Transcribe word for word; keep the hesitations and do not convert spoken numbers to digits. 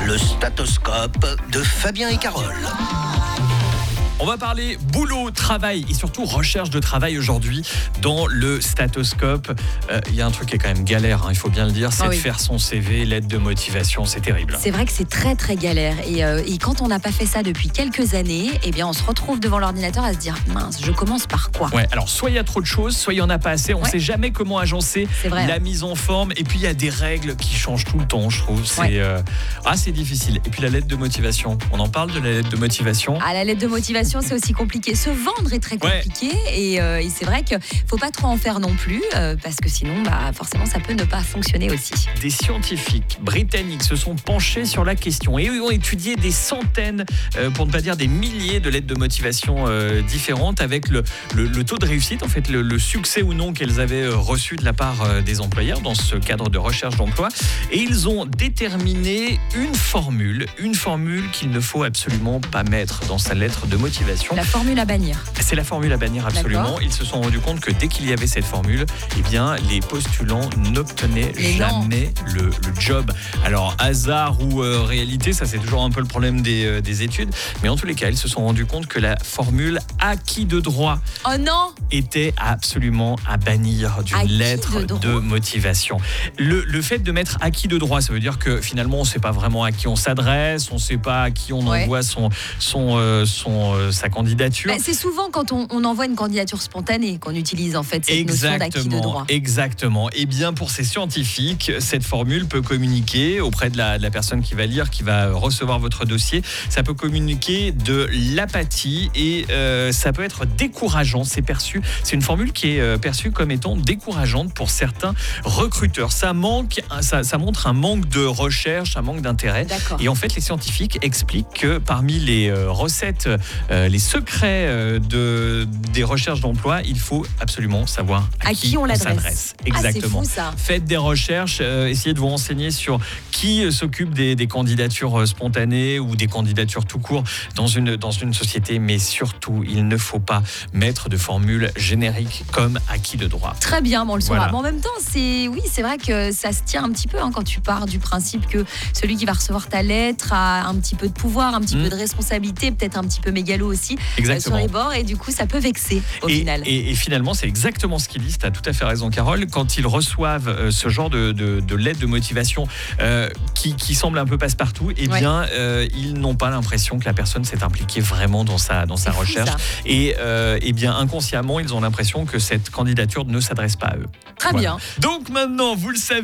Le statoscope de Fabien et Carole. On va parler boulot, travail et surtout recherche de travail aujourd'hui dans le statoscope. Il euh, y a un truc qui est quand même galère, hein, il faut bien le dire, c'est oh de oui. faire son C V, lettre de motivation, c'est terrible. C'est vrai que c'est très très galère et, euh, et quand on n'a pas fait ça depuis quelques années, eh bien on se retrouve devant l'ordinateur à se dire mince, je commence par quoi ? Ouais, alors soit il y a trop de choses, soit il n'y en a pas assez, on ne Ouais. sait jamais comment agencer C'est vrai, la hein. mise en forme et puis il y a des règles qui changent tout le temps, je trouve. C'est, Ouais. euh, ah, c'est difficile. Et puis la lettre de motivation, on en parle de la lettre de motivation. Ah, la lettre de motivation, c'est aussi compliqué. Se vendre est très compliqué ouais. et, euh, et c'est vrai qu'il ne faut pas trop en faire non plus euh, parce que sinon, bah, forcément, ça peut ne pas fonctionner aussi. Des scientifiques britanniques se sont penchés sur la question et ont étudié des centaines, euh, pour ne pas dire des milliers de lettres de motivation euh, différentes avec le, le, le taux de réussite, en fait, le, le succès ou non qu'elles avaient euh, reçu de la part euh, des employeurs dans ce cadre de recherche d'emploi. Et ils ont déterminé une formule, une formule qu'il ne faut absolument pas mettre dans sa lettre de motivation. La formule à bannir. C'est la formule à bannir absolument. D'accord. Ils se sont rendus compte que dès qu'il y avait cette formule, eh bien, les postulants n'obtenaient Mais jamais le, le job. Alors, hasard ou euh, réalité, ça c'est toujours un peu le problème des, euh, des études. Mais en tous les cas, ils se sont rendus compte que la formule acquis de droit Oh non ! était absolument à bannir d'une Acquis lettre de de, droit. motivation. Le, le fait de mettre acquis de droit, ça veut dire que finalement, on ne sait pas vraiment à qui on s'adresse, on ne sait pas à qui on Ouais. envoie son, son, euh, son, euh, sa candidature. Bah, c'est souvent quand on, on envoie une candidature spontanée qu'on utilise en fait cette notion d'acquis de droit. Exactement. Et bien pour ces scientifiques, cette formule peut communiquer auprès de la, de la personne qui va lire, qui va recevoir votre dossier. Ça peut communiquer de l'apathie et euh, ça peut être décourageant. C'est perçu. C'est une formule qui est euh, perçue comme étant décourageante pour certains recruteurs. Ça manque, ça, ça montre un manque de recherche, un manque d'intérêt. D'accord. Et en fait, les scientifiques expliquent que parmi les euh, recettes, euh, les secrets euh, de, des recherches d'emploi, il faut absolument savoir à, À qui on l'adresse. s'adresse. Exactement. Ah, c'est fou ça. Faites des recherches, euh, essayez de vous renseigner sur qui euh, s'occupe des, des candidatures euh, spontanées ou des candidatures tout court dans une, dans une société. Mais surtout, il ne faut pas mettre de formule générique comme acquis de droit. Très bien, bon, on le saura. Voilà. Mais en même temps, c'est oui, c'est vrai que ça se tient un petit peu hein, quand tu pars du principe que celui qui va recevoir ta lettre a un petit peu de pouvoir, un petit Mmh. peu de responsabilité, peut-être un petit peu mégalo aussi euh, sur Exactement. les bords et du coup, ça peut vexer au Et, final. et, et finalement, c'est exactement ce qu'ils disent. Tu as tout à fait raison, Carole. Quand ils reçoivent euh, ce genre de, de, de lettre de motivation euh, qui, qui semble un peu passe-partout, eh Ouais. bien, euh, ils n'ont pas l'impression que la personne s'est impliquée vraiment dans sa, dans sa C'est fou, recherche. ça. Et euh, eh bien, inconsciemment, ils ont l'impression que cette candidature ne s'adresse pas à eux. Très Voilà. bien. Donc maintenant, vous le savez.